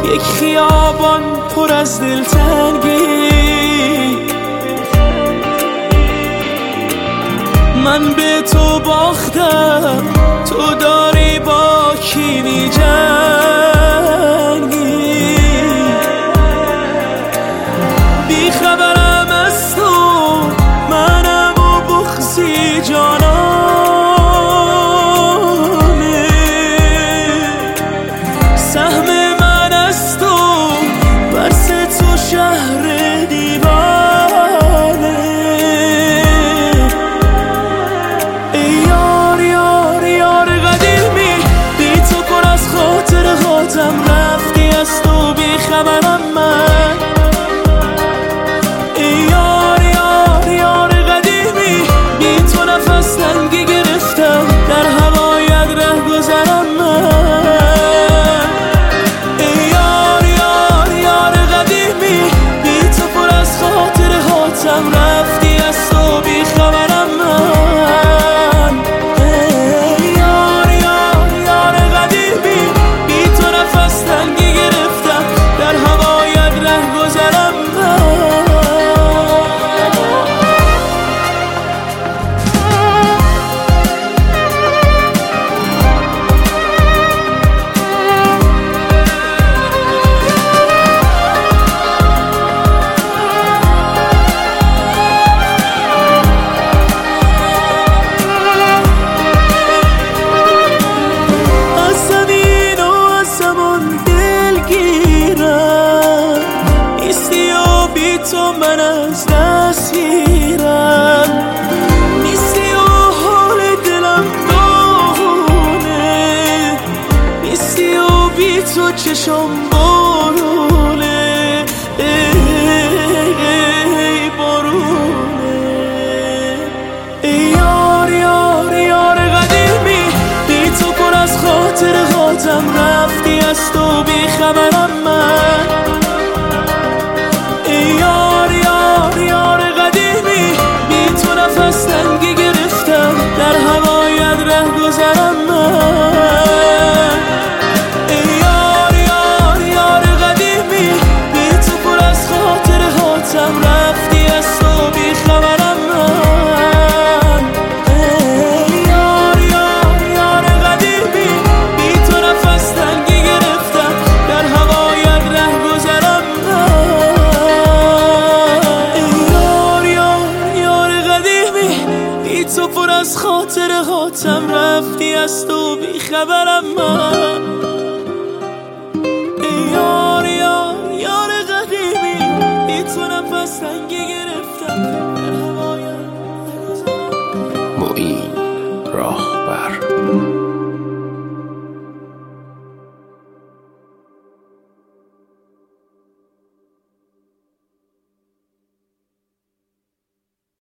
یک خیابان پر از دلتنگی، من به تو باختم، تو داری با کی می‌جنگی. بی خبرم از تو، منم و بغضی جانانه، سهم من از تو، ورث تو شهر دیوانه. ای یار یار یار قدیمی، بی تو پر از خاطرهاتم، رفتی از تو بی خبرم من. ای یار یار یار قدیمی، بی تو نفس تنگی گرفتم، در هوایت ره گذرم من. ای یار یار یار قدیمی، بی تو پر از خاطرهاتم، رفتی از تو بی خبرم من. ای یار یار یار قدیمی، بی تو نفس تنگی گرفتم، در هوایت ره گذرم من. تو من از دست گیرم، نیستی و حال دلم داغونه، نیستی و بی تو چشم بارونه. ای بارونه. ای یار یار یار قدیمی، بی تو پر از خاطرهاتم، رفتی از تو بی خبرم من. یار یار یار قدیمی، بی تو نفس تنگی گرفتم، در هوایت ره گذرم من. ای یار یار یار قدیمی، بی تو پر از خاطرهاتم، رفتی از تو بی خبرم من. ای یار یار یار قدیمی، بی تو نفس تنگی گرفتم، در هوایت ره گذرم من. تو پر از خاطرهاتم، رفتی از تو بی خبرم من.